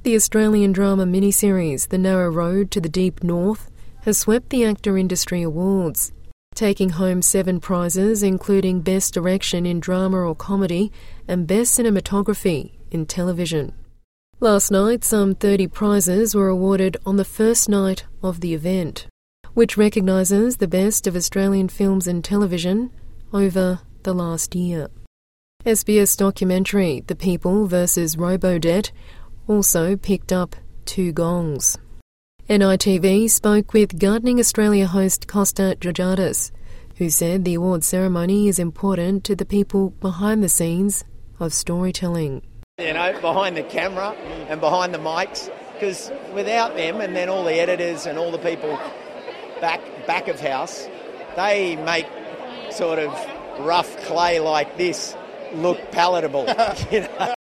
The Australian drama miniseries The Narrow Road to the Deep North has swept the Actor Industry Awards, taking home 7 prizes including Best Direction in Drama or Comedy and Best Cinematography in Television. Last night, some 30 prizes were awarded on the first night of the event, which recognises the best of Australian films and television over the last year. SBS documentary The People vs Robodebt also picked up 2 gongs. NITV spoke with Gardening Australia host Costa Georgiadis, who said the award ceremony is important to the people behind the scenes of storytelling. You know, behind the camera and behind the mics, because without them and then all the editors and all the people back of house, they make sort of rough clay like this look palatable. You know?